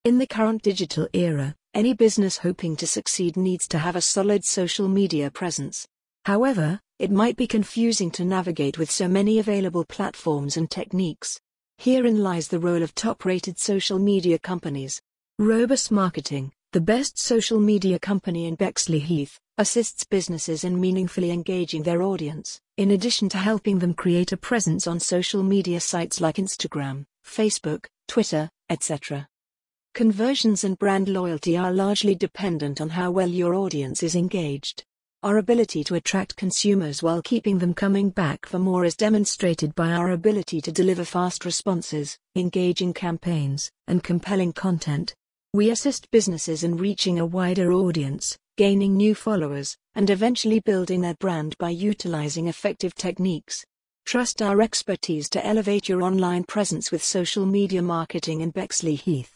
In the current digital era, any business hoping to succeed needs to have a solid social media presence. However, it might be confusing to navigate with so many available platforms and techniques. Herein lies the role of top-rated social media companies. Robust Marketing, the best social media company in Bexleyheath, assists businesses in meaningfully engaging their audience, in addition to helping them create a presence on social media sites like Instagram, Facebook, Twitter, etc. Conversions and brand loyalty are largely dependent on how well your audience is engaged. Our ability to attract consumers while keeping them coming back for more is demonstrated by our ability to deliver fast responses, engaging campaigns, and compelling content. We assist businesses in reaching a wider audience, gaining new followers, and eventually building their brand by utilizing effective techniques. Trust our expertise to elevate your online presence with social media marketing in Bexleyheath.